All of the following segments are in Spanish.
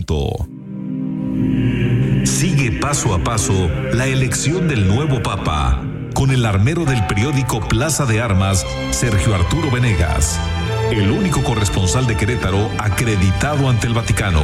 minuto. Sigue paso a paso la elección del nuevo Papa con el armero del periódico Plaza de Armas, Sergio Arturo Venegas, el único corresponsal de Querétaro acreditado ante el Vaticano.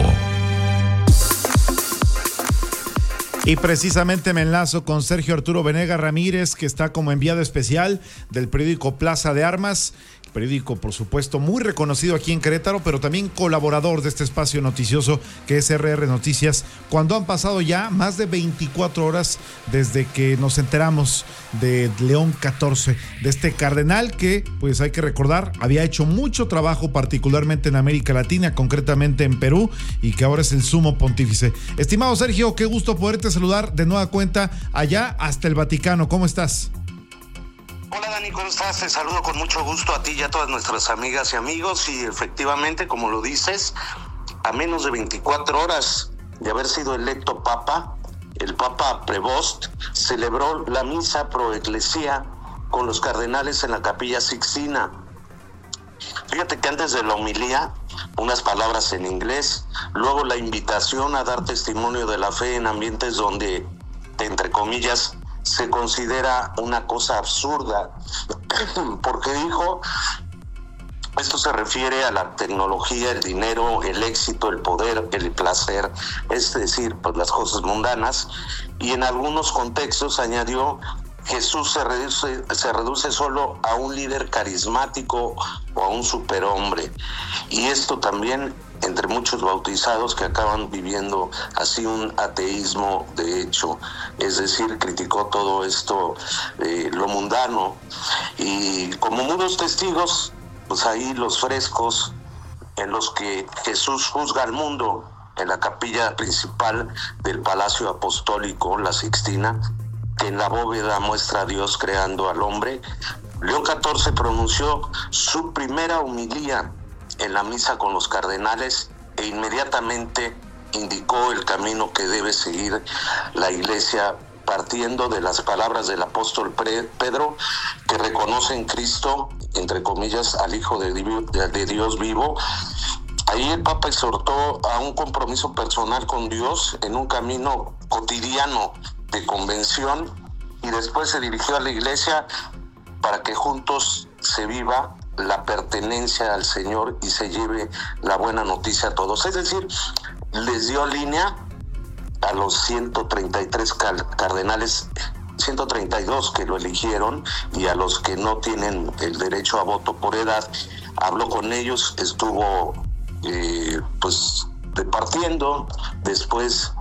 Y precisamente me enlazo con Sergio Arturo Venegas Ramírez, que está como enviado especial del periódico Plaza de Armas, periódico por supuesto muy reconocido aquí en Querétaro, pero también colaborador de este espacio noticioso que es RR Noticias, cuando han pasado ya más de 24 horas desde que nos enteramos de León XIV, de este cardenal que, pues hay que recordar, había hecho mucho trabajo particularmente en América Latina, concretamente en Perú, y que ahora es el sumo pontífice. Estimado Sergio, qué gusto poderte saludar de nueva cuenta allá hasta el Vaticano. ¿Cómo estás? Hola Dani, ¿cómo estás? Te saludo con mucho gusto a ti y a todas nuestras amigas y amigos, y efectivamente, como lo dices, a menos de 24 horas de haber sido electo Papa, el Papa Prevost celebró la misa pro ecclesia con los cardenales en la Capilla Sixtina. Fíjate que antes de la homilía, unas palabras en inglés, luego la invitación a dar testimonio de la fe en ambientes donde, entre comillas, se considera una cosa absurda, porque dijo, esto se refiere a la tecnología, el dinero, el éxito, el poder, el placer, es decir, pues las cosas mundanas, y en algunos contextos añadió, Jesús se reduce solo a un líder carismático o a un superhombre, y esto también entre muchos bautizados que acaban viviendo así un ateísmo de hecho, es decir, criticó todo esto, lo mundano, y como mudos testigos, pues ahí los frescos en los que Jesús juzga al mundo en la capilla principal del Palacio Apostólico, la Sixtina, que en la bóveda muestra a Dios creando al hombre. León XIV pronunció su primera homilía en la misa con los cardenales e inmediatamente indicó el camino que debe seguir la Iglesia, partiendo de las palabras del apóstol Pedro, que reconoce en Cristo, entre comillas, al Hijo de Dios vivo. Ahí el Papa exhortó a un compromiso personal con Dios en un camino cotidiano de convención, y después se dirigió a la Iglesia para que juntos se viva la pertenencia al Señor y se lleve la buena noticia a todos. Es decir, les dio línea a los 133 cardenales, 132 que lo eligieron, y a los que no tienen el derecho a voto por edad. Habló con ellos, estuvo pues departiendo después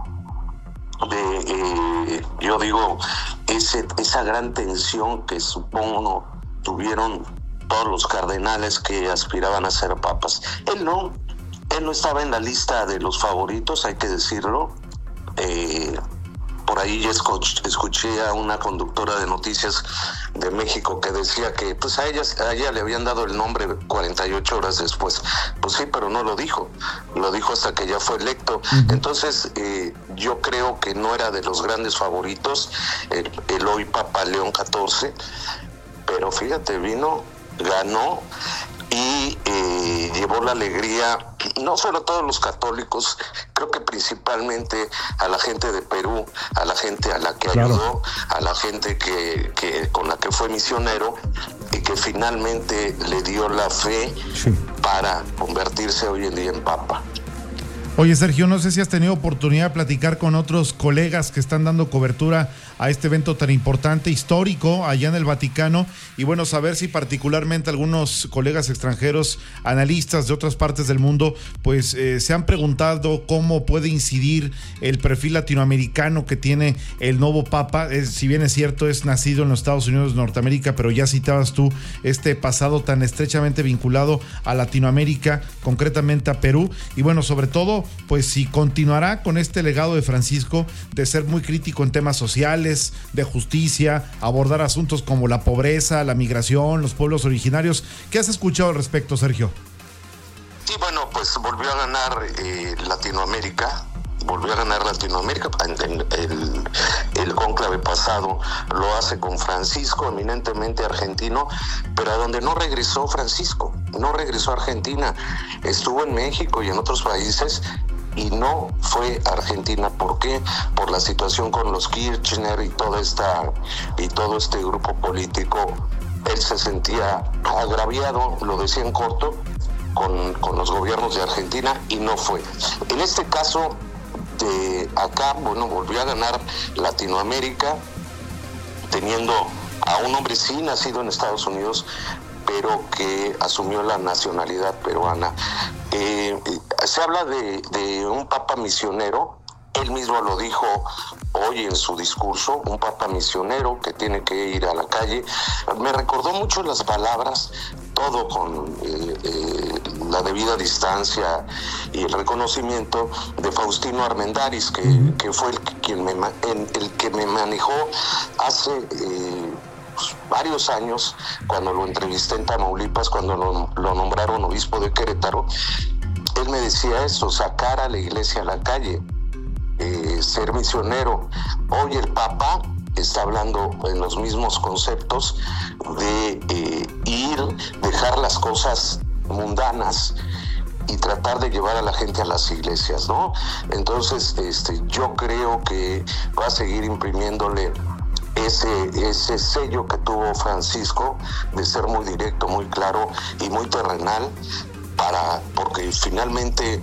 de, yo digo, esa gran tensión que supongo tuvieron todos los cardenales que aspiraban a ser papas. Él no estaba en la lista de los favoritos, hay que decirlo. Por ahí ya escuché a una conductora de noticias de México que decía que pues a ella le habían dado el nombre 48 horas después. Pues sí, pero no lo dijo hasta que ya fue electo. Entonces yo creo que no era de los grandes favoritos el hoy Papa León XIV, pero fíjate, ganó y llevó la alegría no solo a todos los católicos, creo que principalmente a la gente de Perú, a la gente a la que ayudó, a la gente que con la que fue misionero y que finalmente le dio la fe para convertirse hoy en día en Papa. Oye, Sergio, no sé si has tenido oportunidad de platicar con otros colegas que están dando cobertura a este evento tan importante, histórico, allá en el Vaticano, y bueno, saber si particularmente algunos colegas extranjeros, analistas de otras partes del mundo, pues se han preguntado cómo puede incidir el perfil latinoamericano que tiene el nuevo Papa. Si bien es cierto, es nacido en los Estados Unidos de Norteamérica, pero ya citabas tú este pasado tan estrechamente vinculado a Latinoamérica, concretamente a Perú, y bueno, sobre todo, pues si continuará con este legado de Francisco de ser muy crítico en temas sociales, de justicia, abordar asuntos como la pobreza, la migración, los pueblos originarios. ¿Qué has escuchado al respecto, Sergio? Sí, bueno, pues volvió a ganar Latinoamérica. El cónclave pasado lo hace con Francisco, eminentemente argentino, pero a donde no regresó Francisco, no regresó a Argentina, estuvo en México y en otros países, y no fue a Argentina. ¿Por qué? Por la situación con los Kirchner y todo este grupo político. Él se sentía agraviado, lo decía en corto, con los gobiernos de Argentina, y no fue. En este caso de acá, volvió a ganar Latinoamérica, teniendo a un hombre sí nacido en Estados Unidos, pero que asumió la nacionalidad peruana. Se habla de un papa misionero. Él mismo lo dijo hoy en su discurso, un papa misionero que tiene que ir a la calle. Me recordó mucho las palabras, todo con la debida distancia y el reconocimiento de Faustino Armendáriz, que fue el que me manejó hace varios años, cuando lo entrevisté en Tamaulipas, cuando lo nombraron obispo de Querétaro. Él me decía eso, sacar a la iglesia a la calle, ser misionero. Hoy el Papa está hablando en los mismos conceptos de dejar las cosas mundanas y tratar de llevar a la gente a las iglesias, ¿no? Entonces, yo creo que va a seguir imprimiéndole ese sello que tuvo Francisco, de ser muy directo, muy claro y muy terrenal, porque finalmente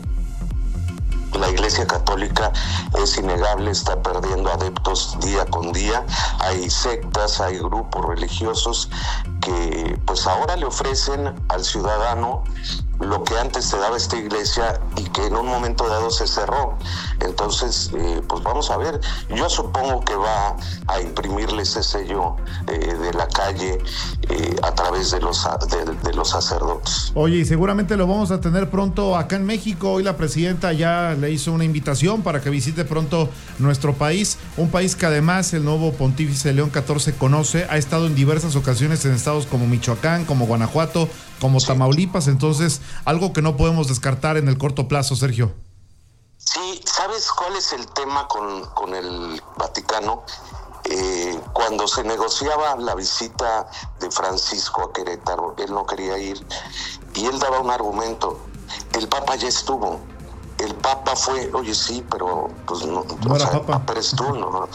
la Iglesia Católica es innegable, está perdiendo adeptos día con día. Hay sectas, hay grupos religiosos que pues ahora le ofrecen al ciudadano lo que antes te daba esta iglesia y que en un momento dado se cerró. Entonces, pues vamos a ver. Yo supongo que va a imprimirle ese sello de la calle a través de los sacerdotes. Oye, y seguramente lo vamos a tener pronto acá en México. Hoy la presidenta ya le hizo una invitación para que visite pronto nuestro país, un país que además el nuevo pontífice León XIV conoce, ha estado en diversas ocasiones en estados como Michoacán, como Guanajuato, como Tamaulipas. Entonces, algo que no podemos descartar en el corto plazo, Sergio. Sí, ¿sabes cuál es el tema con el Vaticano? Cuando se negociaba la visita de Francisco a Querétaro, él no quería ir y él daba un argumento: el Papa ya estuvo. El Papa fue, oye, sí, pero pues no, o sea, el Papa eres tú, ¿no?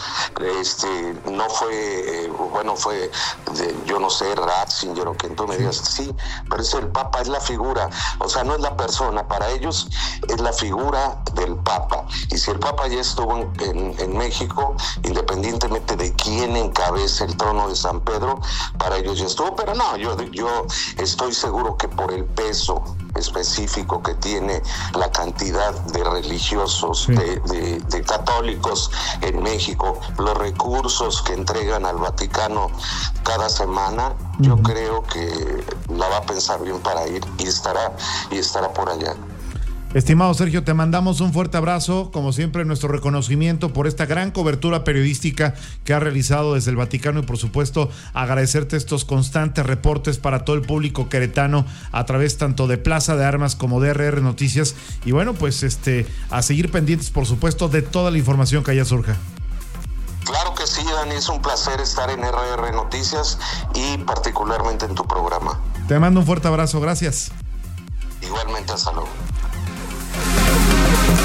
No fue, fue yo no sé, Ratzinger o quien tú me digas, sí, pero es el Papa, es la figura, o sea, no es la persona, para ellos es la figura del Papa. Y si el Papa ya estuvo en México, independientemente de quién encabece el trono de San Pedro, para ellos ya estuvo. Pero no, yo estoy seguro que por el peso específico que tiene la cantidad de religiosos, sí, de católicos en México, los recursos que entregan al Vaticano cada semana, yo creo que la va a pensar bien para ir y estará por allá. Estimado Sergio, te mandamos un fuerte abrazo, como siempre nuestro reconocimiento por esta gran cobertura periodística que ha realizado desde el Vaticano y por supuesto agradecerte estos constantes reportes para todo el público queretano a través tanto de Plaza de Armas como de RR Noticias. Y bueno, pues a seguir pendientes por supuesto de toda la información que allá surja. Claro que sí, Dani, es un placer estar en RR Noticias y particularmente en tu programa. Te mando un fuerte abrazo, gracias. Igualmente, hasta luego.